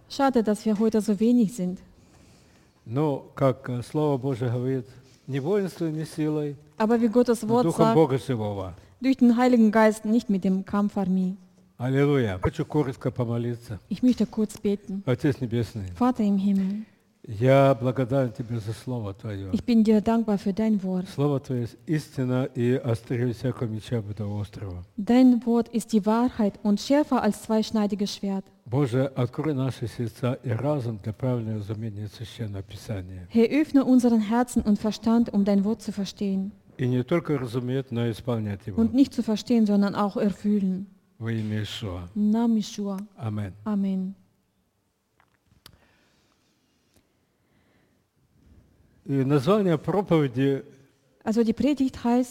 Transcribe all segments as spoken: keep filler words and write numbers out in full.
Schade, dass wir heute so wenig sind. Но, как э, Слово Божие говорит, не воинством, не силой, Aber wie Gottes но Wort Духом sagt, Бога живого. durch den Heiligen Geist, nicht mit dem Kampfarmee. Аллилуйя. Хочу коротко помолиться. Ich möchte kurz beten. Отец Небесный, Vater im Himmel, я благодарен Тебе за Слово Твое. ich bin dir dankbar für dein Wort. Слово Твое есть истина и острее всякого меча бытоострого. Dein Wort ist die Wahrheit und schärfer als zweischneidiges Schwert. Боже, открой наши сердца и разум для правильного разумения Священного Писания. Herr, öffne unseren Herzen und Verstand, um dein Wort zu verstehen. И не только разуметь, но и исполнять его. Und nicht zu verstehen, sondern auch erfüllen. Во имя Иешуа. Im Namen Jeschua. Amen. Amen. И название проповеди Also die Predigt heißt,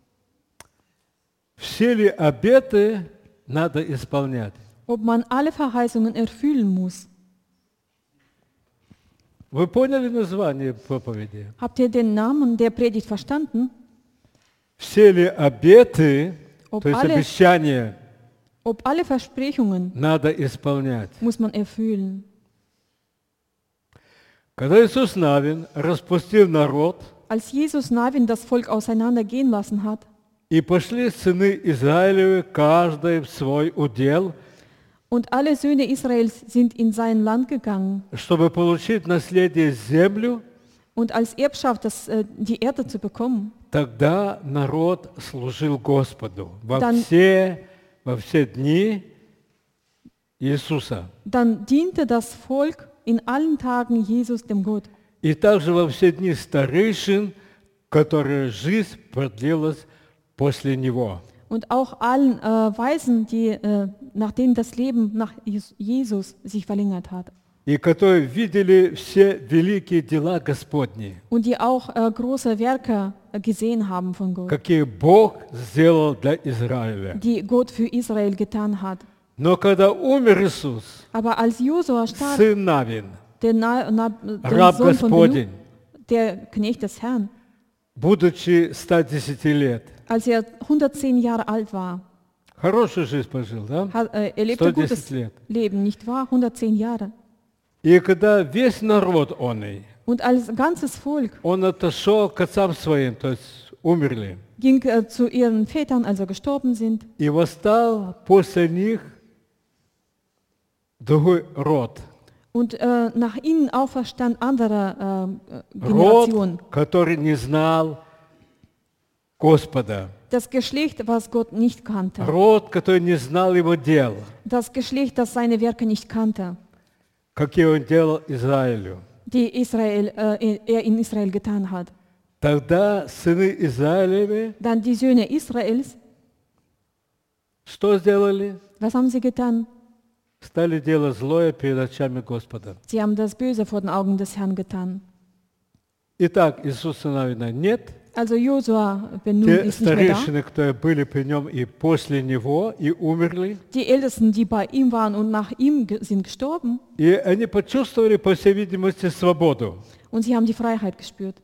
«Все ли обеты надо исполнять?» ob man alle Verheißungen erfüllen muss. Вы поняли название проповеди? Habt ihr den Namen der Predigt verstanden? Все ли обеты, Ob то есть alle, обещания, ob alle Versprechungen надо исполнять? muss man erfüllen. Когда Иисус Навин распустил народ, Als Jesus Navin das Volk auseinandergehen lassen hat и пошли сыны Израилевы, каждый в свой удел, und alle Söhne Israels sind in sein Land gegangen, чтобы получить наследие землю, und als Erbschaft das, äh, die Erde zu bekommen, тогда народ служил Господу во Dann- все, во все дни Иисуса. dann diente das Volk in allen Tagen Jesus dem Gott. И также во все дни старейшин, которые жизнь продлилась после Него. Und auch allen äh, Weisen, die, äh, nachdem das Leben nach Jes- Jesus sich verlängert hat. И которые видели все великие дела Господни, Und die auch äh, große Werke äh, gesehen haben von Gott, какие Бог сделал для Израиля. die Gott für Israel getan hat. Но когда умер Иисус, Aber als Josua starb, сын Навин, der, Na, Na, der раб Sohn von Господень, Benut, der Knecht des Herrn, будучи ста десяти лет, als er hundertzehn Jahre alt war, хорошую жизнь прожил, да? hat, äh, er lebte сто gutes десять лет. Leben, nicht wahr? hundertzehn Jahre. И когда весь народ он, Und als ganzes Volk он отошел к отцам своим, то есть умерли, ging äh, zu ihren Vätern, also gestorben sind, и восстал после них другой род. und äh, nach ihnen auferstand andere äh, Род, Generation. который не знал Господа. Das Geschlecht, was Gott nicht kannte. Род, который не знал его дел, Das Geschlecht, das seine Werke nicht kannte, какие он делал Израилю. die Israel, äh, er in Israel getan hat. Тогда сыны Израилевы Dann die Söhne Israels, что сделали? was haben sie getan? Стали делать злое перед очами Господа. Sie haben das Böse vor den Augen des Herrn getan. Итак, Иисуса Навина нет. Also Josua ben Nun Те ist nicht mehr da. старейшины, которые были при нем и после него, и умерли, Die Ältesten, die bei ihm waren und nach ihm ge- sind gestorben, и они почувствовали, по всей видимости, свободу. und sie haben die Freiheit gespürt.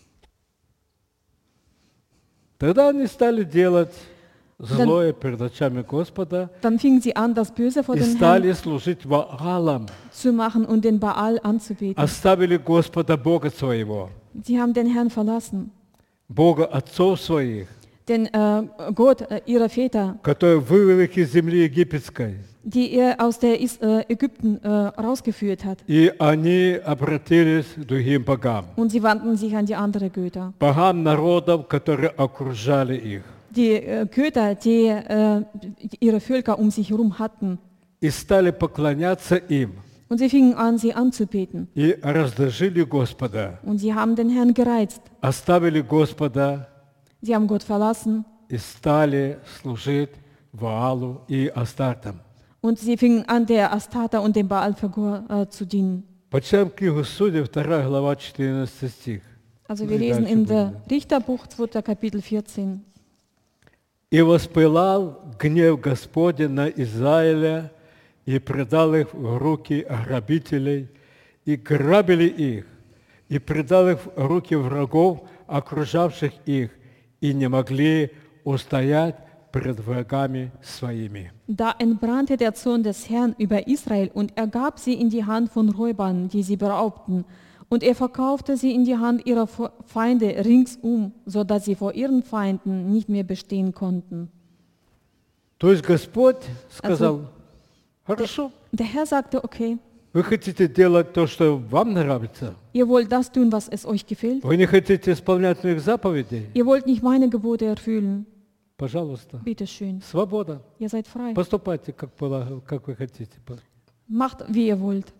Тогда они стали делать злое перед очами Господа Dann fingen sie an, das Böse vor и dem стали Herrn служить Ваалам. zu machen und den Baal anzubeten. Оставили Господа Бога своего, Sie haben den Herrn verlassen. Бога отцов своих, Denn äh, Gott, äh, ihre Väter, который вывел их из земли египетской. die er aus der Is äh, Ägypten äh, rausgeführt hat. И они обратились к другим богам. Und sie wandten sich an die anderen Götter. Богам народов, которые окружали их. Die äh, Götter, die äh, ihre Völker um sich herum hatten. И стали поклоняться им. Und sie fingen an, sie anzubeten. И раздражили Господа. Und sie haben den Herrn gereizt. Оставили Господа Sie haben Gott verlassen. и стали служить Ваалу и Астартам. Und sie fingen an, der Astata und dem Baal-Figur äh, zu dienen. Почитаем книгу Судей, вторая глава, четырнадцатый стих. Also wir И lesen дальше in будем. der Richterbuch, zweiter Kapitel vierzehn. «И воспылал гнев Господень на Израиля, и предал их в руки грабителей, и грабили их, и предал их в руки врагов, окружавших их, и не могли устоять пред врагами своими. Da entbrannte der Zorn des Herrn über Israel und er gab sie in die Hand von Räubern, die sie beraubten. Und er verkaufte sie in die Hand ihrer Feinde ringsum, sodass sie vor ihren Feinden nicht mehr bestehen konnten. То есть Господь сказал, хорошо, Der Herr sagte, okay, вы хотите делать то, что вам нравится, ihr wollt das tun, was es euch gefällt. вы не хотите исполнять моих заповедей, Ihr wollt nicht meine Gebote erfüllen. пожалуйста, Bitteschön, свобода. ihr seid frei. Поступайте, как, полагаю, как вы хотите. Macht, wie ihr wollt.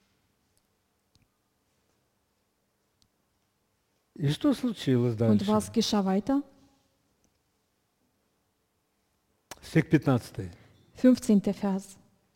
И что случилось Und дальше? was geschah weiter? Стих пятнадцатый. fünfzehnter Vers.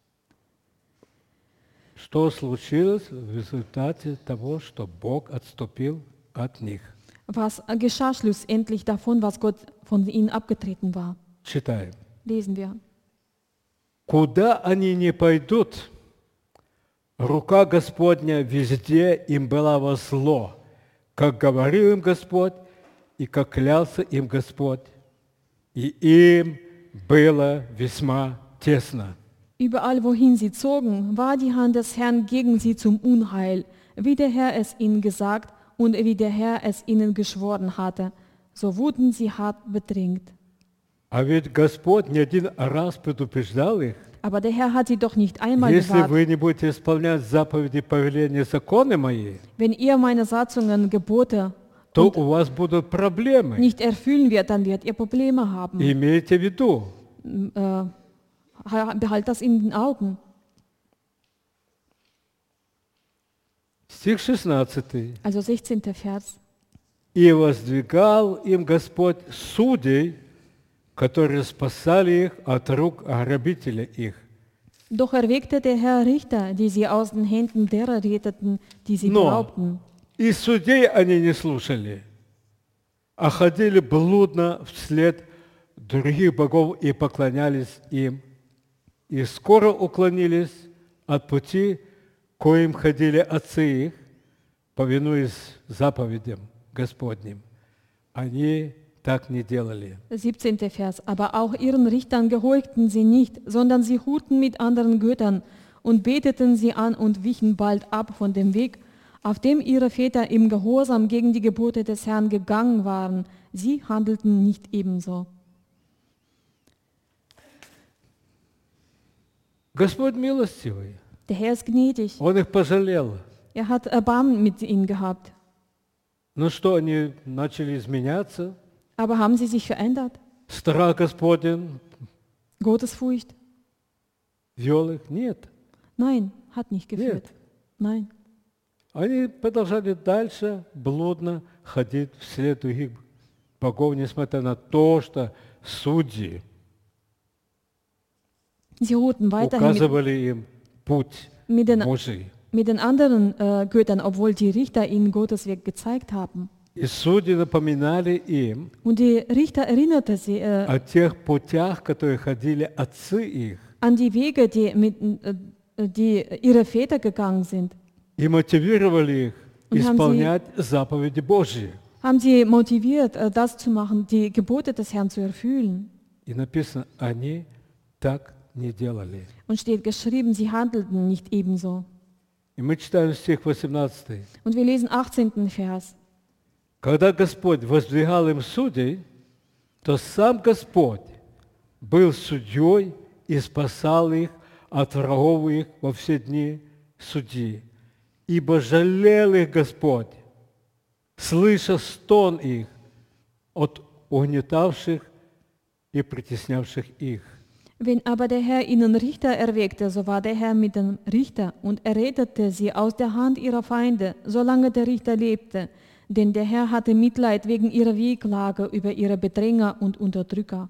Что случилось в результате того, что Бог отступил от них? Was geschah schlussendlich davon, was Gott von ihnen abgetreten war? Читаем. Lesen wir. Куда они не пойдут, рука Господня везде им была во зло, как говорил им Господь, и как клялся им Господь, и им было весьма тесно. Überall, wohin sie zogen, war die Hand des Herrn gegen sie zum Unheil, wie der Herr es ihnen gesagt und wie der Herr es ihnen geschworen hatte. So wurden sie hart bedrängt. А ведь Господь не один раз предупреждал их, Aber der Herr hat sie doch nicht einmal если gesagt, вы не будете исполнять заповеди, повеления, законы мои, wenn ihr meine Satzungen, Gebote то у вас будут проблемы. nicht erfüllen wird, dann wird ihr Probleme haben. Имейте в виду. Äh, behalt das in den Augen. Стих шестнадцатый. Also sechzehnter Vers. «И воздвигал им Господь судей, которые спасали их от рук грабителя их». Doch erweckte der Herr Richter, die sie aus den Händen derer retteten, die sie Но beraubten. и судей они не слушали, а ходили блудно вслед других богов и поклонялись им, и скоро уклонились от пути, коим ходили отцы их, повинуясь заповедям Господним. Они так не делали. siebzehnter Vers. Aber auch ihren Richtern gehorchten sie nicht, sondern sie hurten mit anderen Göttern und beteten sie an und wichen bald ab von dem Weg, auf dem ihre Väter im Gehorsam gegen die Gebote des Herrn gegangen waren. Sie handelten nicht ebenso. Господь милостивый, Der Herr ist gnädig. Он их пожалел. Er hat Erbarmen mit ihnen gehabt. Ну что, они начали изменяться? Aber haben sie sich verändert? Страх Господень Gottesfurcht? вел их? Нет. Nein, hat nicht geführt. Nein. Они продолжали дальше блудно ходить вслед других богов, несмотря на то, что судьи Sie ruhten weiterhin mit, указывали им путь mit, den, Божий. mit den anderen äh, Göttern, obwohl die Richter ihnen Gottes Weg gezeigt haben. И судьи напоминали им Und die Richter erinnerten sie äh, о тех путях, которые ходили отцы их, an die Wege, die, mit, äh, die ihre Väter gegangen sind. и мотивировали их Und haben исполнять заповеди Божьи. Haben sie motiviert, äh, das zu machen, die Gebote des Herrn zu erfüllen. И написано, они так не делали. Und steht geschrieben, sie handelten nicht ebenso. И мы читаем стих восемнадцатый. Und wir lesen achtzehnten Vers. Когда Господь воздвигал им судей, то сам Господь был судьей и спасал их от врагов их во все дни судьи. Ибо жалел их Господь, слыша стон их от угнетавших и притеснявших их. Wenn aber der Herr ihnen Richter erweckte, so war der Herr mit dem Richter und er rettete sie aus der Hand ihrer Feinde, solange der Richter lebte. Denn der Herr hatte Mitleid wegen ihrer Wehklage über ihre Bedränger und Unterdrücker.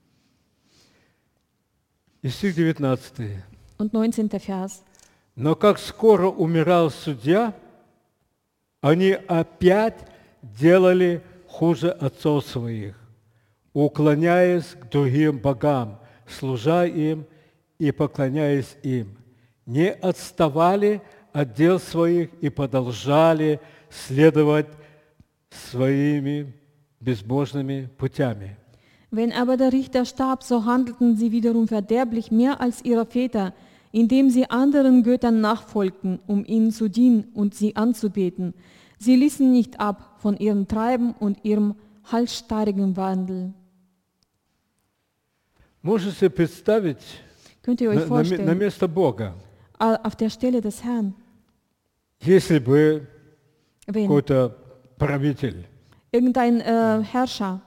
И стих девятнадцатый. Und neunzehnter Vers. Но как скоро умирал судья, они опять делали хуже отцов своих, уклоняясь к другим богам, служа им и поклоняясь им, не отставали от дел своих и продолжали следовать своими безбожными путями. Wenn aber der Richter starb, so handelten sie wiederum verderblich mehr als ihre Väter, indem sie anderen Göttern nachfolgten, um ihnen zu dienen und sie anzubeten. Sie ließen nicht ab von ihrem Treiben und ihrem halsstarrigen Wandel. Можете представить Könnt ihr euch на, на ме- на vorstellen, место Бога, a- auf der Stelle des Herrn, если бы wenn какой-то правитель irgendein äh, Herrscher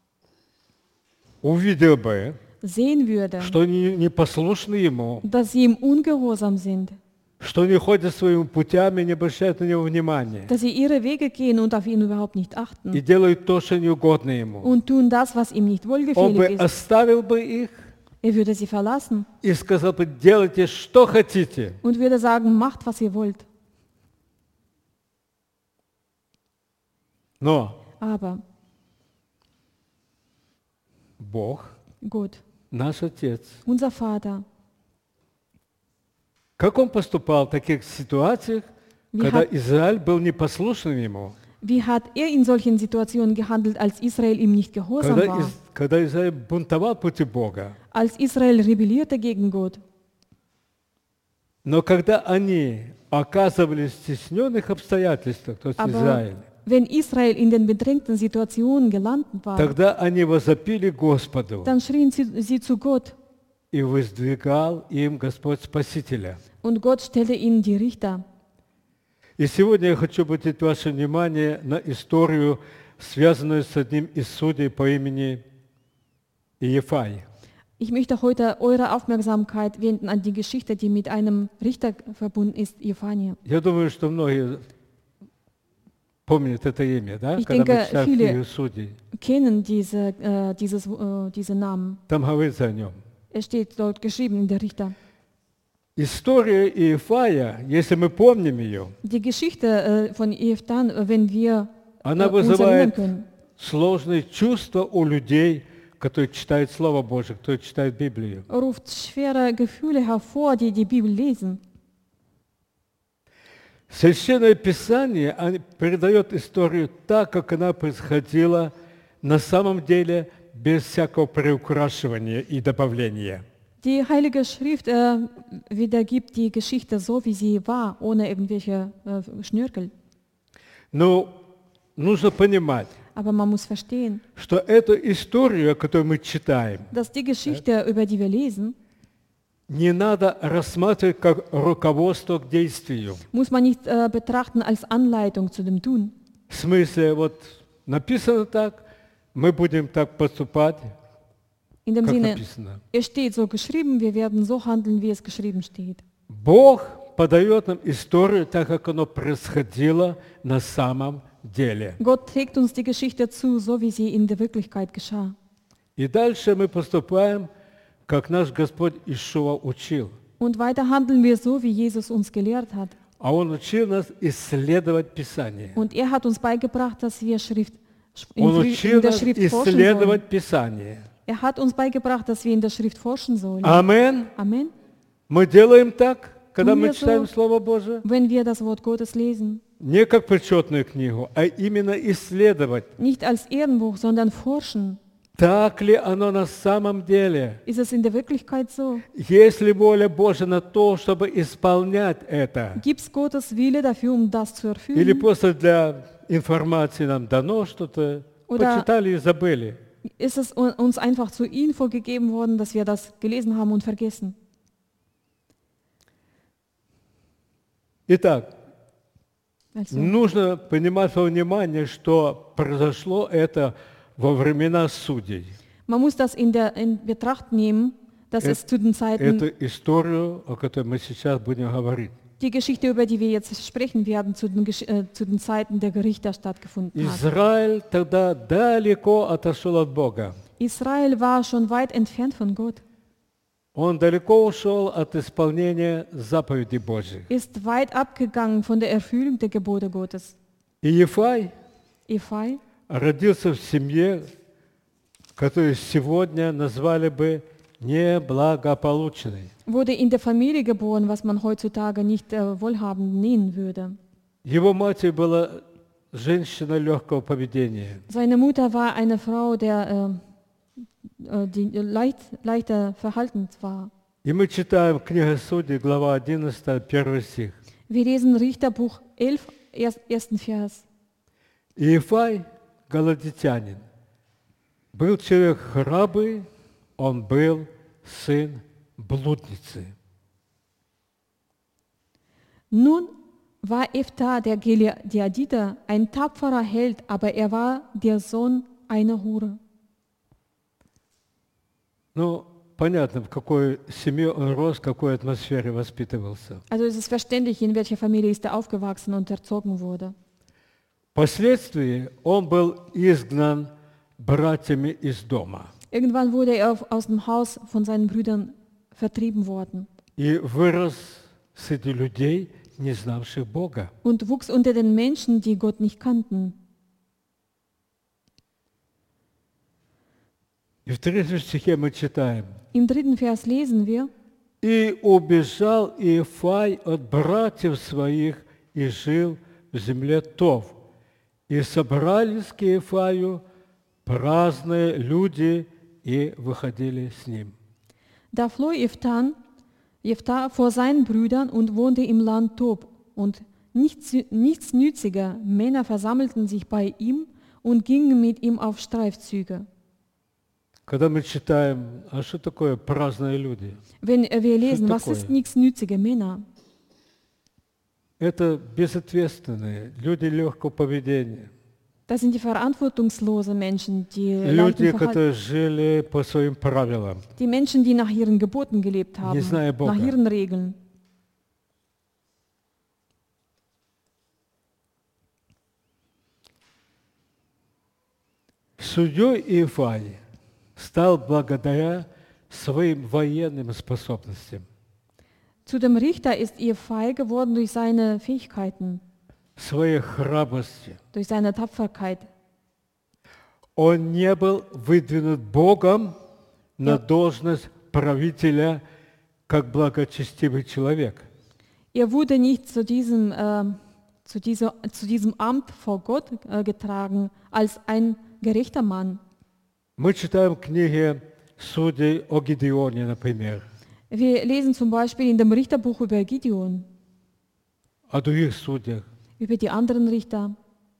увидел бы, sehen würde, что они не послушны ему, dass sie ihm ungehorsam sind, что они ходят своими путями, не обращают на него внимания dass sie ihre Wege gehen und auf ihn überhaupt nicht и achten делают то, что не угодно ему. und tun das, was ihm nicht Он бы wohlgefällig ist. оставил бы их Er würde sie verlassen и сказал бы, делайте, что хотите. und würde sagen, macht, was ihr wollt. Но Aber Бог, Gott, наш Отец, unser Vater, как Он поступал в таких ситуациях, wie когда hat, Израиль был непослушным Ему, wie hat er in solchen Situationen gehandelt, als Israel ihm nicht gehorsam когда, war, Из- когда Израиль бунтовал против Бога. als Israel rebellierte gegen Gott. Но когда они оказывались в стесненных обстоятельствах, то есть Aber Израиль, wenn Israel in den bedrängten Situationen gelandet war, тогда они возопили Господу, dann schrien sie, sie zu Gott и воздвигал им Господь Спасителя. und Gott stellte ihnen die Richter. И сегодня я хочу обратить ваше внимание на историю, связанную с одним из судей по имени Иефай. Ich möchte heute eure Aufmerksamkeit wenden an die Geschichte, die mit einem Richter verbunden ist, Jephania. Я думаю, что многие помнят это имя, да? Ich Когда мы denke, читаем viele- книгу Судей. Kennen diese, äh, dieses, äh, diese Namen. Там говорится о нем. Es steht dort geschrieben in der Richter. История Иефая, если мы помним ее, Die Geschichte äh, von Jephthan, äh, wenn wir äh, она uns erinnern вызывает können, сложные чувства у людей, которые читают Слово Божие, кто читает Библию. ruft schwere Gefühle hervor, die die Bibel lesen. Священное Писание оно передает историю так, как она происходила на самом деле, без всякого приукрашивания и добавления. Die Heilige Schrift äh, wiedergibt die Geschichte so, wie sie war, ohne irgendwelche äh, Schnörkel. Но нужно понимать, Aber man muss verstehen, что эту историю, которую мы читаем, dass die Geschichte, über die wir lesen, не надо рассматривать как руководство к действию. muss man nicht äh, betrachten als Anleitung zu dem Tun. В смысле, вот написано так, мы будем так поступать, In dem как Sinne, написано. es steht so geschrieben, wir werden so handeln, wie es geschrieben steht. Бог подает нам историю так, как оно происходило на самом деле. Gott trägt uns die Geschichte zu, so wie sie in der Wirklichkeit geschah. И дальше мы поступаем, как наш Господь Ишуа учил. Und weiter handeln wir so, wie Jesus uns gelehrt hat. А Он учил нас исследовать Писание. Und er hat uns beigebracht, dass wir Schrift, in, Он Fri- учил in der нас Schrift forschen sollen. исследовать Писание. Er hat uns beigebracht, dass wir in der Schrift forschen sollen. Амин. Amen. Мы делаем так, когда Ну, мы я читаем за- Слово Божие, Wenn wir das Wort Gottes lesen, не как почетную книгу, а именно исследовать, nicht als Ehrenbuch, sondern forschen. так ли оно на самом деле. Ist es in der Wirklichkeit so? Есть ли воля Божья на то, чтобы исполнять это? Gibt es Gottes Wille dafür, um das zu Или erfüllen? просто для информации нам дано что-то, Oder- почитали и забыли? Ist es un- uns einfach zur Info gegeben worden, dass wir das gelesen haben und vergessen? Итак, Also, нужно понимать во внимание, что произошло это во времена судей. man muss das in, der, in Betracht nehmen, dass Äh, es zu den Zeiten, Эту историю, о которой мы сейчас будем говорить. die Geschichte, über die wir jetzt sprechen werden, zu den, Gesch- äh, zu den Zeiten der Gerichte stattgefunden hat. Израиль тогда далеко отошел от Бога. Israel war schon weit entfernt von Gott, Он далеко ушел от исполнения заповедей Божьих. ist weit abgegangen von der Erfüllung der Gebote Gottes. И Ефай Ephai родился в семье, которую сегодня назвали бы неблагополучной. wurde in der Familie geboren, was man heutzutage nicht äh, wohlhabend nennen würde. Его матерью была женщина легкого поведения. Seine Mutter war eine Frau der, äh, die leicht, leichter verhalten war. И мы читаем книга Судей, глава одиннадцатая, первый стих. Wir lesen Richterbuch elf, erst- ersten Vers. Иефай, галатитянин, был человек храбрый, он был сын блудницы. Nun war Ephta der Gileaditer ein tapferer Held, aber er war der Sohn einer Hure. Ну, понятно, в какой семье он рос, в какой атмосфере воспитывался. Also es ist verständlich, in welcher Familie ist er aufgewachsen und erzogen wurde. Впоследствии он был изгнан братьями из дома Irgendwann wurde er auf, aus dem Haus von seinen Brüdern vertrieben worden и вырос среди людей, не знавших Бога. und wuchs unter den Menschen, die Gott nicht kannten. И в третьем стихе мы читаем: Im dritten Vers lesen wir, «И убежал Иефай от братьев своих и жил в земле Тов. И собрались к Иефаю праздные люди и выходили с ним». da floh Ephtan, Jephthah vor seinen Brüdern und wohnte im Land Tob. Und nichts, nichtsnützige Männer versammelten sich bei ihm und gingen mit ihm auf Streifzüge. Когда мы читаем, а что такое праздные люди? Wenn wir lesen, was такое? ist nichtsnützige Männer? Это безответственные, люди легкого поведения, Das sind die verantwortungslosen Menschen, die, люди, leichten Verhal- которые жили по своим правилам. die Menschen, die nach ihren Geboten gelebt haben, Не зная Бога. nach ihren Regeln. Судьей Иефай стал благодаря своим военным способностям, Zu dem Richter ist Ephai geworden durch seine Fähigkeiten, своей храбрости. durch seine Tapferkeit. Он не был выдвинут Богом на Я- должность правителя как благочестивый человек. Er wurde nicht zu diesem, äh, zu dieser, zu diesem Amt vor Gott äh, getragen als ein gerechter Mann. Мы читаем в книге Судей о Гедеоне, например, Wir lesen zum Beispiel in dem Richterbuch über Gideon, о других судьях. über die anderen Richter.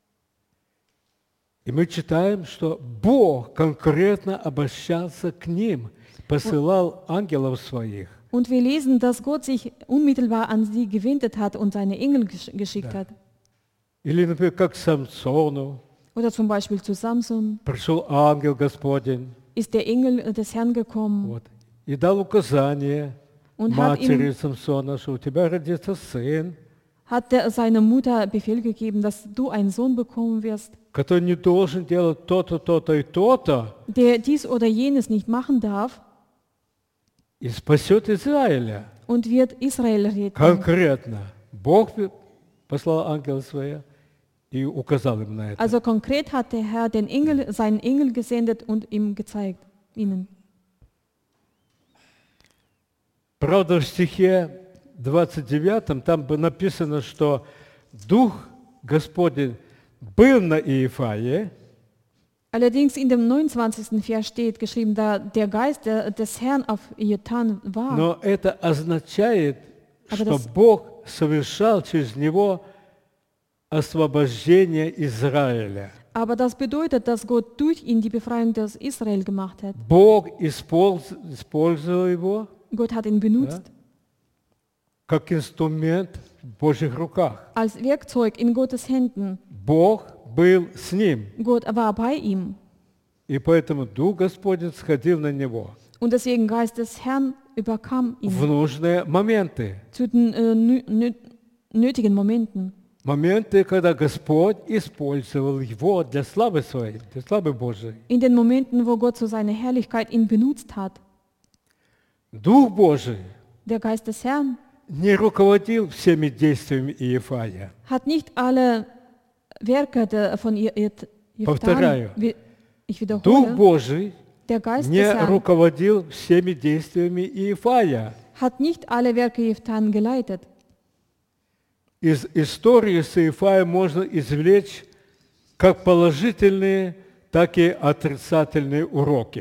И мы читаем, что Бог конкретно обращался к ним, посылал ангелов своих. Und wir lesen, dass Gott sich unmittelbar an sie gewendet hat und seine Engel gesch- geschickt hat. Или, например, как к Самсону Oder zum Beispiel zu Samson пришел ангел Господень, ist der Engel des Herrn gekommen вот, и дал указание und hat матери ihm Самсона, что у тебя родится сын, hat der, seiner Mutter Befehl gegeben, dass du einen Sohn bekommen wirst, который не должен делать то-то, то-то и то-то, der dies oder jenes nicht machen darf и спасет Израиля. und wird Israel retten. Конкретно. Бог послал ангела своего и указал им на это. Also konkret hat der Herr den Engel, seinen Engel gesendet und ihm gezeigt, ihnen. Правда, в стихе двадцать девятом там бы написано, что Дух Господень был на Иефае, Allerdings in dem neunundzwanzigsten Vers steht geschrieben, da der Geist der, des Herrn auf Jethan war. но это означает, А что когда с- Бог совершал через него освобождение Израиля. Aber das bedeutet, dass Gott durch ihn die Befreiung des Israel gemacht hat. Бог использ- использовал его Gott hat ihn benutzt как инструмент в Божьих руках. als Werkzeug in Gottes Händen. Бог был с ним, Gott war bei ihm. и поэтому Дух Господень сходил на него Und deswegen Geist des Herrn überkam ihn в нужные моменты. zu den äh, nö- nö- nötigen Momenten. Моменты, когда Господь использовал его для славы своей, для славы Божией. In den Momenten, wo Gott zu seiner Herrlichkeit ihn benutzt hat. Дух Божий Der Geist des Herrn не руководил всеми действиями Иефая. hat nicht alle Werke der, von ihr, ihr, Повторяю. Wie- ich Дух wiederhole, Божий der Geist не des Herrn руководил всеми действиями Иефая. hat nicht alle Werke Jephthan geleitet. Из истории с Иефаем можно извлечь как положительные, так и отрицательные уроки.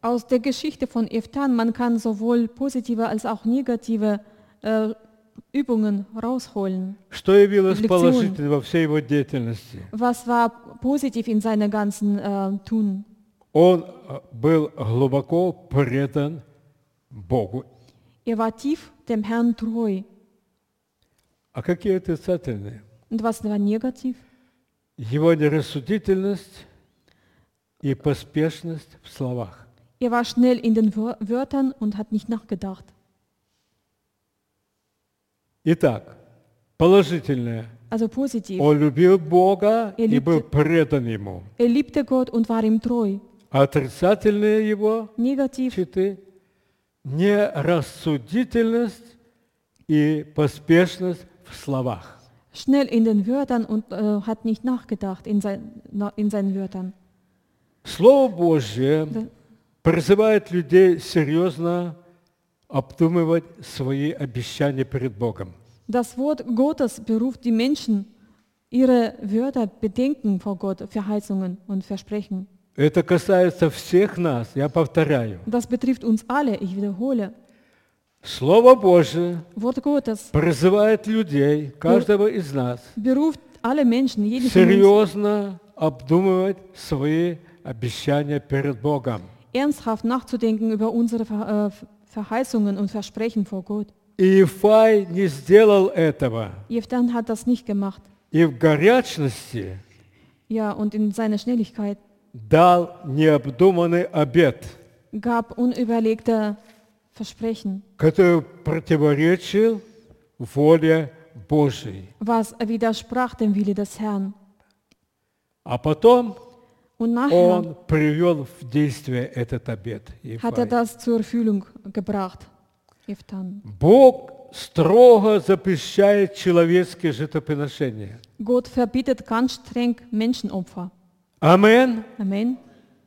Aus der Geschichte von Eftan, man kann sowohl positive als auch negative äh, Übungen rausholen. Что явилось Лекционно. положительным во всей его деятельности? Was war positiv in seiner ganzen äh, Tun? Он э, был глубоко предан Богу. Er war tief dem Herrn treu. А какие отрицательные? Und was war negativ? Его нерассудительность и поспешность в словах. Er war schnell in den Wör- Wörtern und hat nicht nachgedacht. Итак, положительное. Also positiv. Он любил Бога Er и был liebte- предан Ему. Er liebte Gott und war ihm treu. А отрицательные его Negativ. черты – нерассудительность и поспешность в словах. Schnell in den Wörtern und äh, hat nicht nachgedacht in, sein, na, in seinen Wörtern. Слово Божье Да. призывает людей серьезно обдумывать свои обещания перед Богом. Das Wort Gottes beruft die Menschen, ihre Wörter bedenken vor Gott, Verheißungen und Versprechen. Это касается всех нас, я повторяю. Das betrifft uns alle, ich wiederhole. Слово Божье Wort Gottes призывает людей, каждого из нас, beruft alle Menschen, jeden von uns, серьезно обдумывать свои обещания перед Богом. ernsthaft nachzudenken über unsere Ver, äh, Verheißungen und Versprechen vor Gott. Иефай не сделал этого. Jeftan hat das nicht gemacht. И в горячности Ja, und in seiner Schnelligkeit дал необдуманный обет, gab unüberlegte Versprechen, который противоречил воле Божьей. was widersprach dem Wille des Herrn. А потом Und nachher он привел в действие этот обет. hat er Иефай. das zur Erfüllung gebracht. Jeftan. Бог строго запрещает человеческие жертвоприношения. Gott verbietet ganz streng Menschenopfer. Амен. Amen.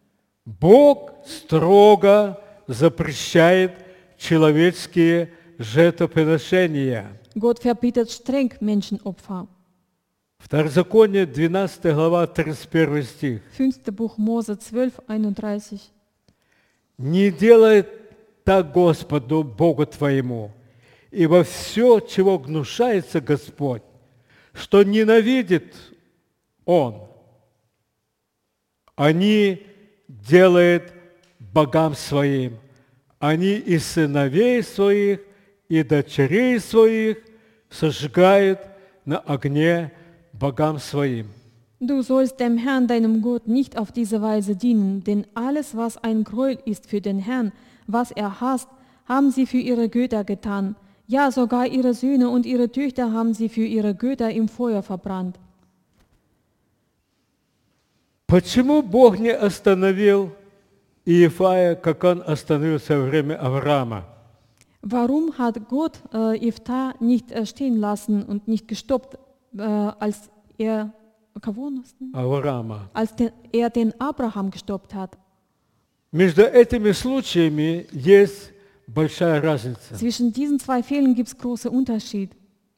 Бог строго запрещает человеческие жертвоприношения. Gott verbietet streng Menschenopfer. Второзаконие, двенадцатая глава, тридцать первый стих. Fünfte Buch Mose zwölf, einunddreißig. «Не делай так Господу, Богу твоему, и во все, чего гнушается Господь, что ненавидит Он, они делают богам своим, они и сыновей своих, и дочерей своих сожигают на огне богам своим». Du sollst dem Herrn, deinem Gott, nicht auf diese Weise dienen, denn alles, was ein Gräuel ist für den Herrn, was er hasst, haben sie für ihre Götter getan. Ja, sogar ihre Söhne und ihre Töchter haben sie für ihre Götter im Feuer verbrannt. Почему Бог не остановил Иефая, как он остановился во время Авраама? Warum hat Gott äh, Jephtha nicht äh, stehen lassen und nicht gestoppt, äh, als er, кого он остановил? Авраама. als den, er den Abraham gestoppt hat? Между этими случаями есть большая разница. Zwischen diesen zwei Fällen gibt es großen Unterschied.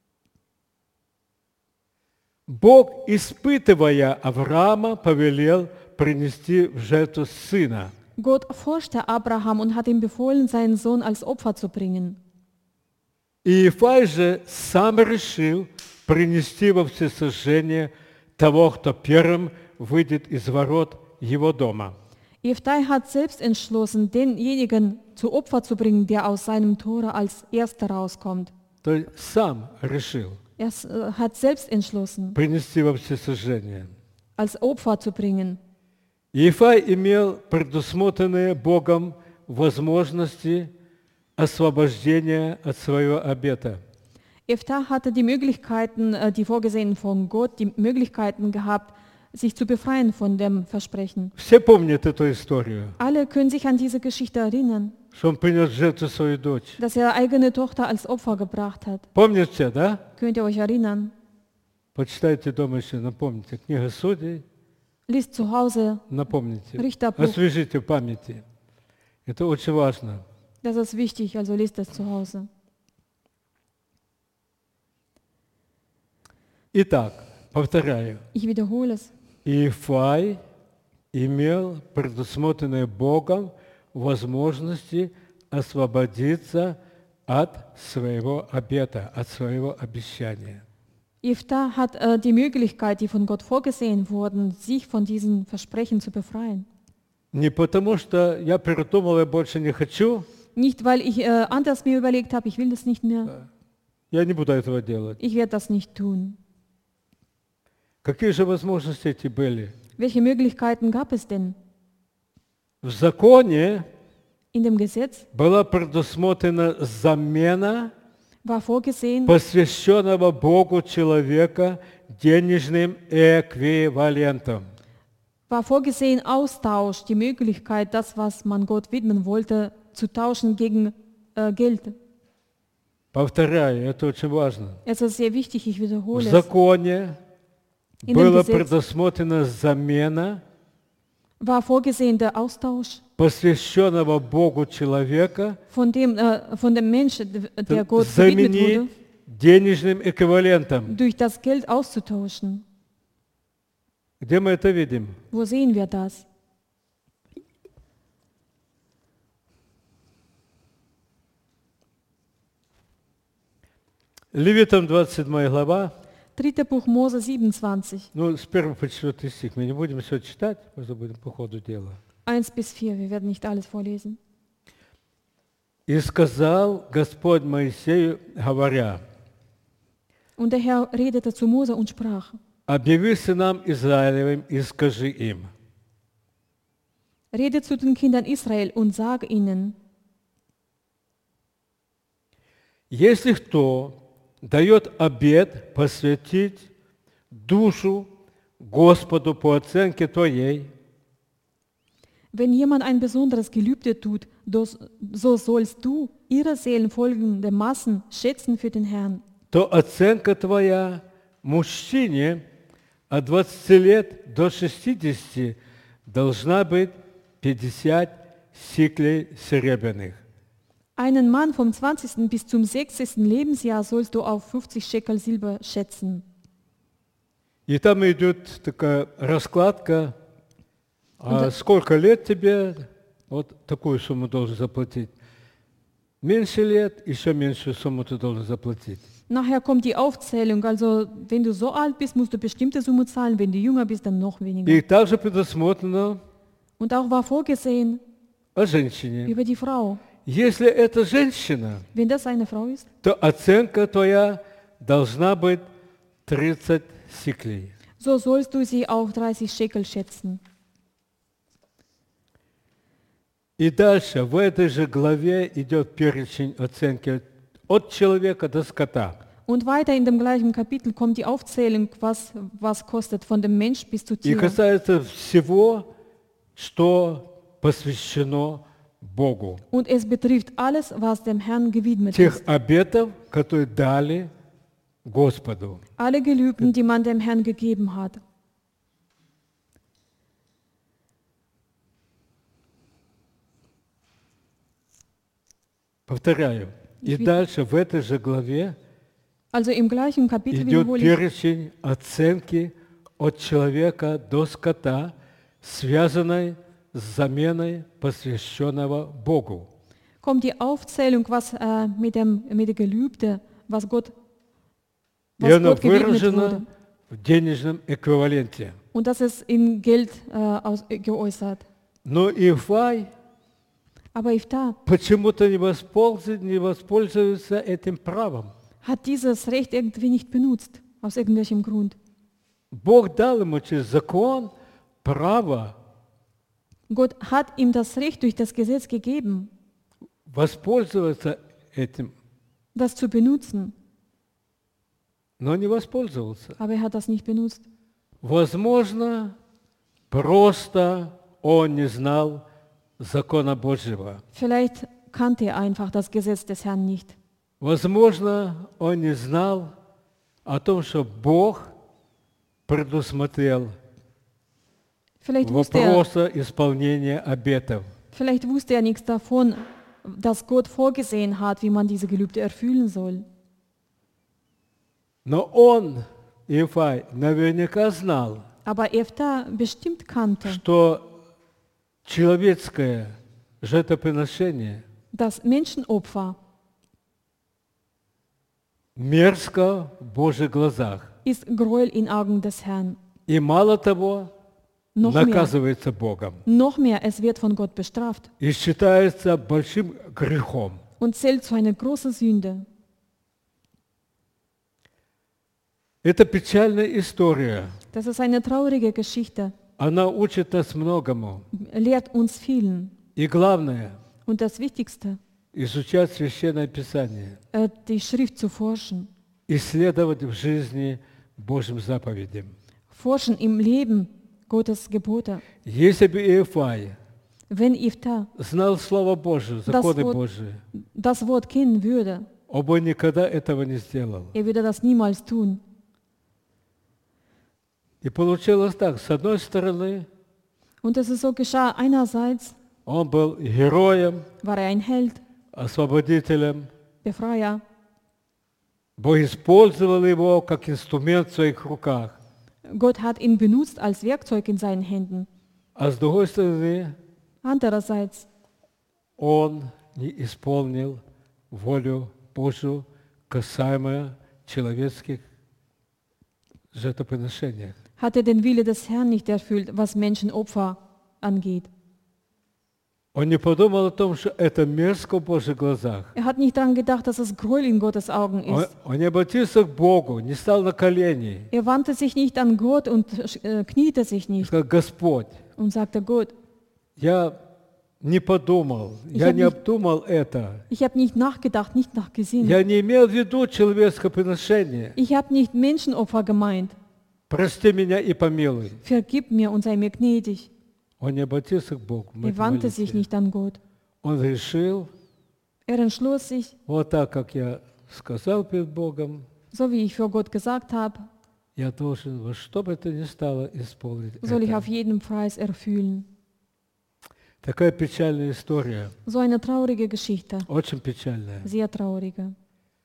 Бог, испытывая Авраама, повелел принести в жертву сына. Gott forschte Abraham und hat ihm befohlen, seinen Sohn als Opfer zu bringen. Иефай же сам решил принести во всесожжение того, кто первым выйдет из ворот его дома. Jephtha hat selbst entschlossen, denjenigen zu Opfer zu bringen, der aus seinem Tore als Erster rauskommt. То есть сам решил Er äh, hat selbst entschlossen, принести во всесожжение. als Opfer zu bringen. Иефай имел предусмотренные Богом возможности освобождения от своего обета. Jephtha hatte die Möglichkeiten, äh, die vorgesehen von Gott, die Möglichkeiten gehabt, sich zu befreien von dem Versprechen. Все помнят эту историю, Alle können sich an diese Geschichte erinnern, что он принес в жертву свою дочь. dass er eigene Tochter als Opfer gebracht hat. Помните, да? Könnt ihr euch erinnern? Почитайте дома еще, напомните. Книга Судей, Liest zu Hause, напомните. Richterbuch. Освежите в памяти. Это очень важно. Das ist wichtig, also liest das zu Hause. Итак, повторяю. Ich wiederhole es. Иефай имел предусмотренные Богом возможности освободиться от своего обета, от своего обещания. Jephtha hat äh, die Möglichkeit, die von Gott vorgesehen wurden, sich von diesen Versprechen zu befreien. Не потому, что я передумал, я больше не хочу, Nicht, weil ich äh, anders mir überlegt habe, ich will das nicht mehr, я не буду этого делать. ich werde das nicht tun. Какие же возможности эти были? Welche Möglichkeiten gab es denn? В законе In dem Gesetz была предусмотрена замена war vorgesehen, посвященного Богу человека денежным эквивалентом. war vorgesehen Austausch, die Möglichkeit, das, was man Gott widmen wollte, zu tauschen gegen äh, Geld. Повторяю, это очень важно. Es ist sehr wichtig, ich В wiederhole es. законе In dem была Gesetz предусмотрена замена war vorgesehen der Austausch посвященного Богу человека von dem, äh, von dem Menschen, der Gott gewidmet заменить wurde, денежным эквивалентом. durch das Geld auszutauschen. Где мы это видим? Wo sehen wir das? Левитам двадцать седьмая глава, Dritter Buch Mose siebenundzwanzig, ну, с первого по четвертый стих. Мы не будем все читать, просто будем по ходу дела. eins bis vier, wir werden nicht alles vorlesen. «И сказал Господь Моисею, говоря, Und der Herr redete zu Mose und sprach, объяви сынам Израилевым и скажи им, rede zu den Kindern Israel und sag ihnen, если кто дает обет посвятить душу Господу по оценке твоей, wenn jemand ein besonderes Gelübde tut, dos- so sollst du ihrer Seelen folgende Massen schätzen für den Herrn. то оценка твоя мужчине от двадцати лет до шестидесяти должна быть пятьдесят сиклей серебряных. Einen Mann vom zwanzigsten bis zum sechzigsten Lebensjahr sollst du auf fünfzig Shekel Silber schätzen. И там идет такая раскладка, а Да. сколько лет тебе, вот такую сумму должен заплатить. Меньше лет, еще меньшую сумму ты должен заплатить. Nachher kommt die Aufzählung, also wenn du so alt bist, musst du bestimmte Summe zahlen, wenn du jünger bist, dann noch weniger. И также предусмотрено Und auch war vorgesehen о женщине. über die Frau. Если это женщина, Wenn das eine Frau ist, то оценка твоя должна быть тридцать сиклей. so sollst du sie auf dreißig Shekel schätzen. И дальше в этой же главе идет перечень оценки от человека до скота. Und weiter in dem gleichen Kapitel kommt die Aufzählung, was, was kostet von dem Mensch bis zu И Tier. касается всего, что посвящено Богу. Und es betrifft alles, was dem Herrn gewidmet Тех ist. обетов, которые дали Господу. Alle Gelübden, die man dem Herrn gegeben hat. Повторяю. И Ich- дальше в этой же главе Also im gleichen Kapitel идет wiederhole ich, перечень оценки от человека до скота, связанной с заменой посвященного Богу. kommt die Aufzählung, was äh, mit, dem, mit der Gelübde, was Gott, И was оно Gott gewidmet выражено wurde. в денежном эквиваленте. Und das ist in Geld äh, aus, äh, geäußert. Но Ифай Aber Iftar почему-то не воспользуется, не воспользуется этим правом. hat dieses Recht irgendwie nicht benutzt, aus irgendwelchem Grund. Бог дал ему через закон право Gott hat ihm das Recht durch das Gesetz gegeben, воспользоваться этим, das zu benutzen, но не воспользовался. aber er hat das nicht benutzt. Возможно, просто он не знал закона Божьего. Vielleicht kannte er einfach das Gesetz des Herrn nicht. Возможно, он не знал о том, что Бог предусмотрел Vielleicht wusste, er, вопросы исполнения обетов. vielleicht wusste er nichts davon, dass Gott vorgesehen hat, wie man diese Gelübde erfüllen soll. Но он, Ифай, наверняка знал, Aber Iftar bestimmt kannte, что человеческое жертвоприношение Das Menschenopfer мерзко в Божьих глазах. ist Gräuel in Augen des Herrn. И мало того, Noch mehr, наказывается Богом. noch mehr, es wird von Gott bestraft И считается большим грехом. und zählt zu einer großen Sünde. Это печальная история. Das ist eine traurige Geschichte, Она учит нас многому. lehrt uns vielen. И главное, Und das Wichtigste, изучать Священное Писание, äh, die Schrift zu forschen. исследовать в жизни Божьим заповедям. Forschen im Leben Gottes Gebote. Если бы Иефай Wenn Ifta знал Слово Божие, законы Wort- Божии, das Wort kennen würde, он бы никогда этого не сделал. er würde das niemals tun. И получилось так. С одной стороны, Und es ist so geschah, einerseits он был героем, war er ein Held, освободителем. Befreier. Бог использовал его как инструмент в своих руках. Gott hat ihn benutzt als Werkzeug in seinen Händen. А с другой стороны, Andererseits, он не исполнил волю Божью, касаемо человеческих жертвоприношений. hat er den Wille des Herrn nicht erfüllt, was Menschenopfer angeht. Он не подумал о том, что это мерзко в Божьих глазах. Er hat nicht daran gedacht, dass es Gräuel in Gottes Augen Он, ist. он не обратился к Богу, не стал на колени. Er wandte sich nicht an Gott und äh, kniete sich И nicht сказал: Господь, und sagte, Gott, я не подумал, Ich я hab не nicht- обдумал это. ich habe nicht nachgedacht, nicht nachgesehen. Я не имел в виду человеческое приношение. Ich habe nicht Menschenopfer gemeint. Прости меня и помилуй. Vergib mir und sei mir gnädig. Он не обратился к Богу. в Er этой wandte sich молитве. nicht an Gott. Он решил, Er entschloss sich, вот так, как я сказал перед Богом, so wie ich für Gott gesagt habe, я должен во что бы то ни стало исполнить soll ich это. auf jeden Preis erfüllen. Такая печальная история, So eine traurige Geschichte, очень печальная. sehr traurige.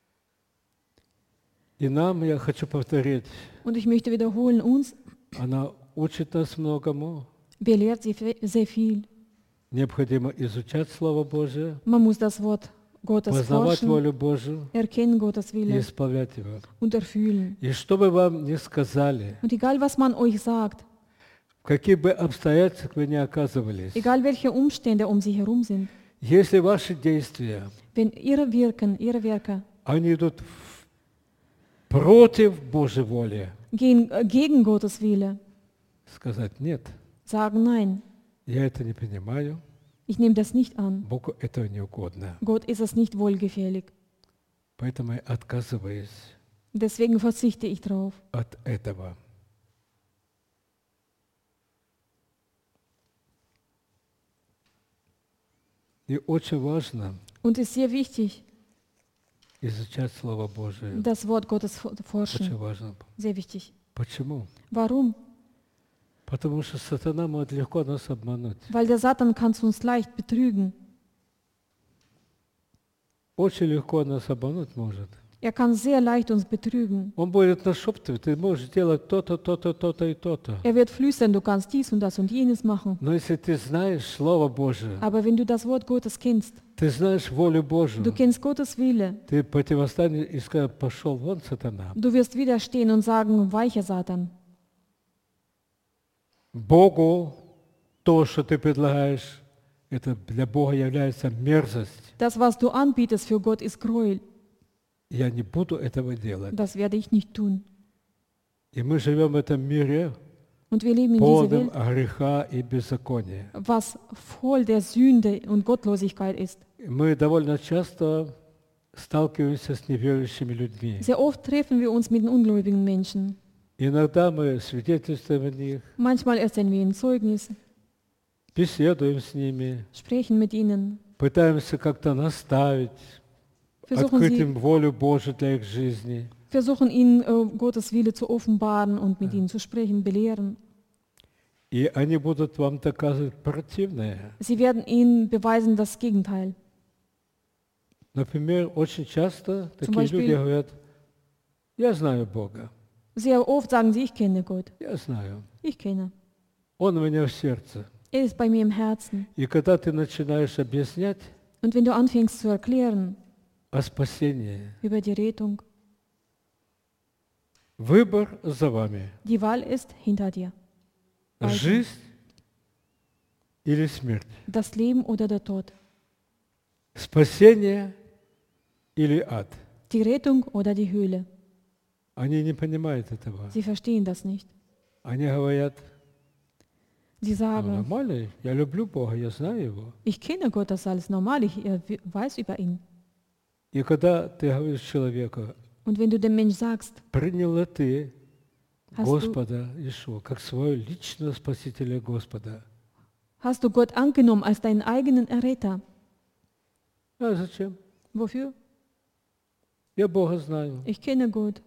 И нам, я хочу повторить, Und ich möchte wiederholen, uns она учит нас многому. belehrt sie fe- sehr viel. Необходимо изучать Слово Божие, Man muss das Wort Gottes познавать forschen, волю Божию erkennen Gottes и Wille исполнять его. und erfüllen. И что бы вам ни сказали, Und egal, was man euch sagt, в каких бы обстоятельствах вы ни оказывались, egal welche Umstände um sie herum sind, если ваши действия, wenn ihre Wirken, ihre Werke они идут в- против Божьей воли, gehen äh, gegen Gottes Wille, сказать: нет, sagen nein, я это не принимаю, ich nehme das nicht an. Богу этого не угодно. Gott ist es nicht wohlgefällig. Поэтому я отказываюсь Deswegen verzichte ich drauf. от этого. И очень важно Und es ist sehr wichtig, изучать Слово Божие. das Wort Gottes fo- Очень forschen. важно. Sehr wichtig. Почему? Warum? Потому что сатана может легко нас обмануть. Weil der Satan kann uns leicht betrügen. Очень легко нас обмануть может. Er kann sehr leicht uns betrügen. Он будет нашептывать: ты можешь делать то-то, то-то, то-то и то-то. Er wird flüstern, du kannst dies und das und jenes machen. Но если ты знаешь Слово Божие, Aber wenn du das Wort Gottes kennst, ты знаешь волю Божию, du kennst Gottes Wille, ты противостанешь и скажешь: пошел вон, сатана. du wirst widerstehen und sagen, weiche Satan. Богу то, что ты предлагаешь, это для Бога является мерзость. Das, was du anbietest für Gott, ist Gräuel. Я не буду этого делать. Das werde ich nicht tun. И мы живем в этом мире, Und wir leben in dieser полном Welt, греха и беззакония. was voll der Sünde und Gottlosigkeit ist. И мы довольно часто сталкиваемся с неверующими людьми. Sehr oft treffen wir uns mit den ungläubigen Menschen. Иногда мы свидетельствуем о них, Manchmal erzählen wir ihnen Zeugnisse, беседуем с ними, sprechen mit ihnen, пытаемся как-то наставить, versuchen, открыть sie, им волю Божию для их жизни. versuchen ihnen äh, Gottes Wille zu offenbaren und mit ihnen zu sprechen, belehren. И они будут вам доказывать противное. Sie werden ihnen beweisen das Gegenteil. Например, очень часто Zum такие Beispiel- люди говорят: я знаю Бога, Sehr oft sagen sie, ich kenne Gott. я знаю. Ich kenne. Он у меня в сердце. Er ist bei mir im Herzen. И когда ты начинаешь объяснять Und wenn du anfängst zu erklären о спасении, über die Rettung, выбор за вами. die Wahl ist hinter dir. Weiter. Жизнь или смерть? Das Leben oder der Tod. Спасение или ад? Die Rettung oder die Höhle. Они не понимают этого. Sie verstehen das nicht. Они говорят, Sie ну, sagen, нормально, я люблю Бога, я знаю Его. ich kenne Gott, das ist alles normal, ich äh, weiß über ihn. И когда ты говоришь человеку, Und wenn du dem Mensch sagst, принял ли ты Hast du- Господа Иешуа как своего личного Спасителя Господа? hast du Gott angenommen als deinen eigenen Erretter? А зачем? Wofür? Я Бога знаю. Ich kenne Gott.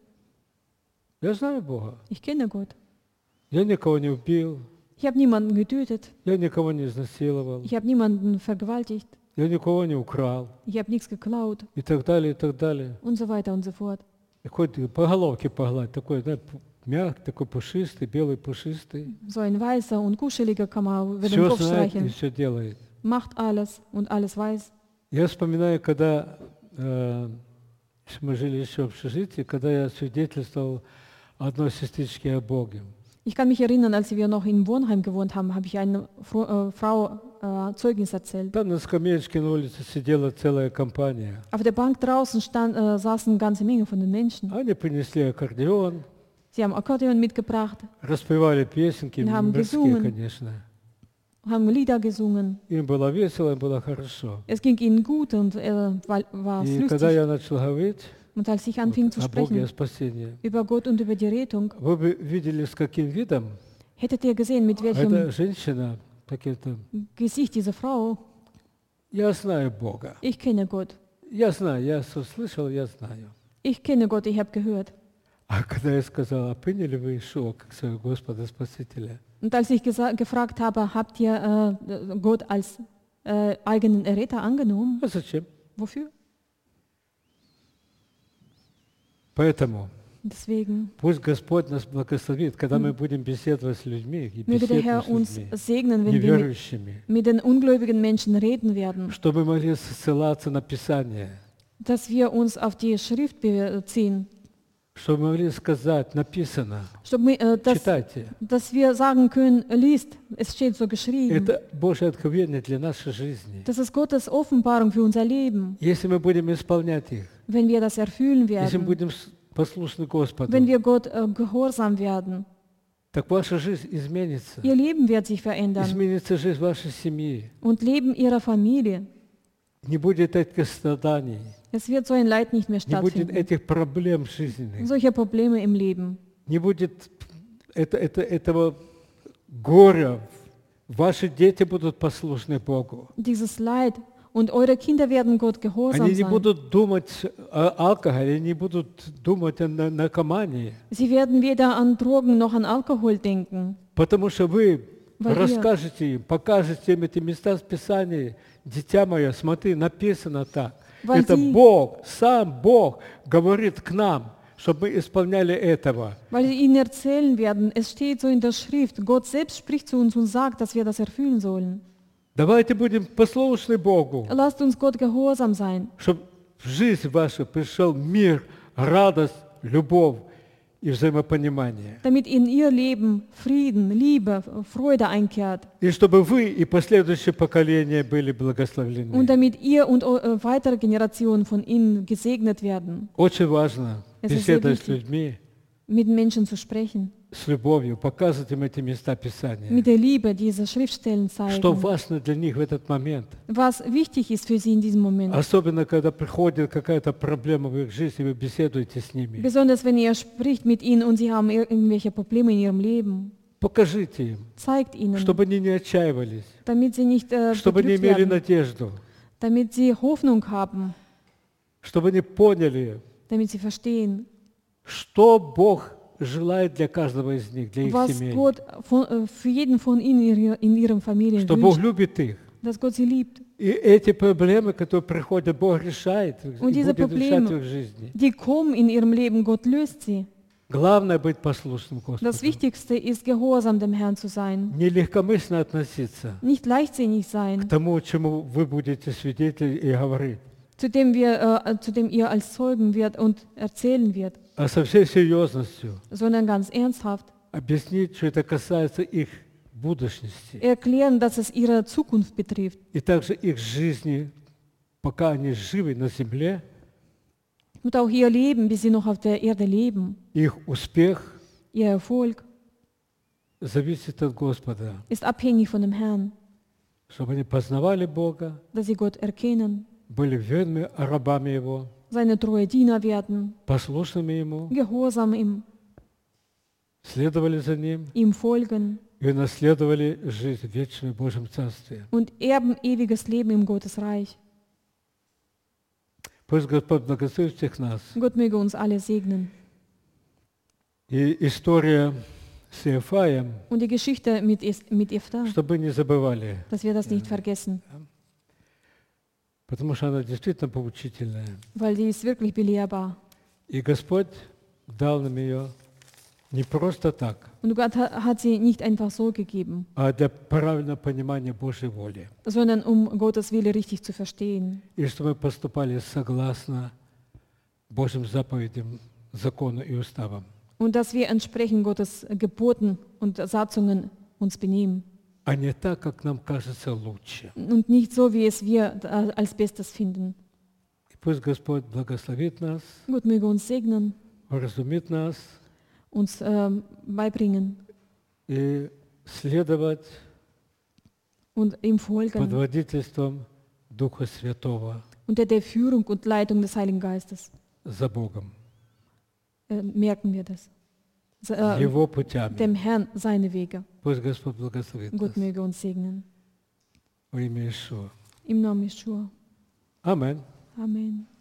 Я знаю Бога. Ich kenne Gott. Я никого не убил, Ich habe niemanden getötet. я никого не изнасиловал, Ich habe niemanden vergewaltigt. я никого не украл, Ich habe nichts geklaut и так далее, и так далее. und so weiter und so fort. И хоть ты по головке погладь, такой, знаешь, мягкий, такой пушистый, белый пушистый. So ein weißer und kuscheliger kann man über den Все Kopf знает и streicheln. все делает. Macht alles und alles weiß. Я вспоминаю, когда э, мы жили еще в общежитии, когда я свидетельствовал одной сестричке о Боге. Ich kann mich erinnern, als wir noch in Wohnheim gewohnt haben, habe ich einer Fro äh, Frau äh, Zeugnis erzählt. Там на скамеечке на улице сидела целая компания. Auf der Bank draußen stand, äh, saßen eine ganze Menge von den Menschen. Они принесли аккордеон, Sie haben Akkordeon mitgebracht, распевали песенки, Wir haben мирские, gesungen. конечно. haben Lieder gesungen. Им было весело, им было хорошо. Es ging ihnen gut und äh, war, war es И когда lustig. я начал говорить Und als ich anfing zu о Боге, о sprechen спасении, über Gott und über die Rettung, вы бы видели, с каким видом hättet ihr gesehen, mit welchem эта женщина, таким-то, Gesicht diese Frau, я знаю Бога. ich kenne Gott. Я знаю, я слышал, я знаю. Ich kenne Gott, ich habe gehört. А когда я сказал, а приняли вы Иешуа как своего Господа Спасителя? Und als ich gesa- gefragt habe, habt ihr äh, Gott als äh, eigenen Erretter angenommen? А зачем? Wofür? Поэтому Deswegen пусть Господь нас благословит, когда мы будем беседовать с людьми, и möge der беседуем Herr с uns людьми, segnen, wenn wir mit, неверующими, mit den ungläubigen Menschen reden werden, чтобы мы могли ссылаться на Писание, dass wir uns auf die Schrift beziehen, чтобы мы могли сказать, написано, чтобы, äh, dass, читайте. dass wir sagen können, liest, es steht so geschrieben. Это Божье откровение для нашей жизни. Das ist Gottes Offenbarung für unser Leben, Если мы будем исполнять их, wenn wir das erfüllen если мы werden, будем с- послушны Господу, wenn wir Gott äh, gehorsam werden. так ваша жизнь изменится. Ihr Leben wird sich verändern Изменится жизнь вашей семьи. und Leben ihrer Familie. Не будет этих страданий, Es wird so ein Leid nicht mehr не будет stattfinden. этих проблем жизненных, Solche Probleme im Leben. не будет это, это, этого горя. Ваши дети будут послушны Богу. Dieses Leid. Und eure Kinder werden Gott gehorsam Они не sein. будут думать о алкоголе, не будут думать о на- наркомании, Sie werden weder an Drogen noch an Alkohol denken. потому что вы Weil ihr- расскажете им, покажете им эти места в Писании. Дитя мое, смотри, написано так. Weil Это sie- Бог, сам Бог говорит к нам, чтобы мы исполняли этого. Weil sie ihnen erzählen werden, es steht so in der Schrift, Gott selbst spricht zu uns und sagt, dass wir das erfüllen sollen. Давайте будем послушны Богу, Lasst uns Gott gehorsam sein, чтобы в жизнь вашу пришел мир, радость, любовь и взаимопонимание. damit in ihr Leben Frieden, Liebe, Freude einkehrt. И чтобы вы и последующие поколения были благословлены. Und damit ihr und äh, weitere Generationen von ihnen gesegnet werden, Очень важно Es ist sehr беседовать с wichtig. людьми, mit Menschen zu sprechen, с любовью, показывать им эти места Писания. mit der Liebe diese Schriftstellen Что zeigen, важно для них в этот момент. was wichtig ist für sie in diesem Moment. Особенно, когда приходит какая-то проблема в их жизни, вы беседуете с ними. Besonders wenn ihr spricht mit ihnen und sie haben irgendwelche Probleme in ihrem Leben. Покажите им, Zeigt ihnen, чтобы они не отчаивались, damit sie nicht äh, чтобы они betrübt имели werden, надежду, damit sie Hoffnung haben, чтобы они поняли, damit sie verstehen, что Бог желает для каждого из них, для их was семей. Gott von, äh, für jeden von ihnen in, ihrer- in ihren Familien Что Бог wünscht, любит их. dass Gott sie liebt. И эти проблемы, которые приходят, Бог решает и Und diese будет решать в Probleme, их жизни. die kommen in ihrem Leben, Gott löst sie. Главное быть послушным Das Господу. Wichtigste ist, gehorsam dem Herrn zu sein. Не легкомысленно относиться Nicht leichtsinnig к sein, тому, чему вы будете свидетели и говорить, zu dem, wir, äh, zu dem ihr als Zeugen wird und erzählen wird, а со всей серьезностью sondern ganz ernsthaft объяснить, что это касается их будущности erklären, dass es ihre Zukunft betrifft и также их жизни, пока они живы на земле, und auch ihr Leben, bis sie noch auf der Erde leben. их успех Ihr Erfolg зависит от Господа, ist abhängig von dem Herrn, чтобы они познавали Бога, dass sie Gott erkennen, были верными рабами Его, seine treue Diener werden, послушными Ему, gehorsam ihm, следовали за Ним ihm folgen и унаследовали жизнь вечную в Божьем Царстве. und erben ewiges Leben im Gottesreich. Пусть Господь благословит всех нас. Gott möge uns alle segnen. И история с Иофаем, Und die Geschichte mit, Es- mit Ephtha, чтобы не забывали, dass wir das nicht vergessen, потому что она действительно поучительная. weil die ist wirklich belehrbar. И Господь дал нам ее не просто так, Und Gott ha- hat sie nicht einfach so gegeben, а для правильного понимания Божьей воли. sondern um Gottes Wille richtig zu verstehen. И чтобы мы поступали согласно Божьим заповедям, закону и уставам, Und dass wir entsprechend Gottes Geboten und Satzungen uns benehmen. а не так, как нам кажется лучше. Und nicht so, wie es wir äh, als Bestes finden. И пусть Господь благословит нас, Gott möge uns segnen, вразумит нас uns ähm, beibringen и следовать und ihm под folgen водительством Духа Святого unter der Führung und Leitung des Heiligen Geistes. за Богом, Äh, merken wir das. So, äh, Его путями. dem Herrn seine Wege. Пусть Господь благословит нас Gott möge uns segnen. во имя Иешуа. Im Namen Jeschua. Аминь. Amen.